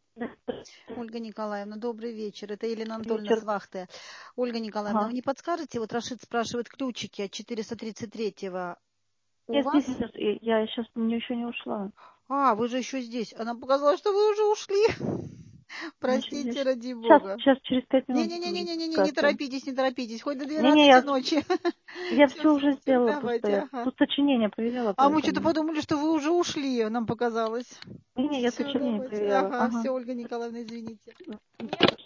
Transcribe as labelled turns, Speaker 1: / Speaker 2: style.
Speaker 1: Ольга Николаевна, добрый вечер. Это Елена Анатольевна
Speaker 2: Вечер.
Speaker 1: с вахты. Ольга Николаевна,
Speaker 2: Ага.
Speaker 1: вы не подскажете? Вот Рашид спрашивает ключики от 433-го. У
Speaker 2: Я
Speaker 1: вас?
Speaker 2: здесь сейчас, я сейчас еще не ушла.
Speaker 1: А, вы же еще здесь. Она показала, что вы уже ушли. Простите, ради бога.
Speaker 2: Сейчас через 5 минут буду
Speaker 1: Не-не-не-не-не-не, не
Speaker 2: спускаться.
Speaker 1: торопитесь, не торопитесь. Хоть до
Speaker 2: Не-не,
Speaker 1: 12 ночи.
Speaker 2: я
Speaker 1: Все,
Speaker 2: все уже
Speaker 1: все,
Speaker 2: сделала, просто
Speaker 1: давайте,
Speaker 2: я
Speaker 1: ага.
Speaker 2: тут сочинение проверяла,
Speaker 1: А мы что-то
Speaker 2: поэтому.
Speaker 1: подумали, что вы уже ушли, нам показалось.
Speaker 2: Не, я
Speaker 1: Все,
Speaker 2: сочинение
Speaker 1: давайте.
Speaker 2: проверяла.
Speaker 1: Ага,
Speaker 2: Ага.
Speaker 1: все, Ольга Николаевна, извините.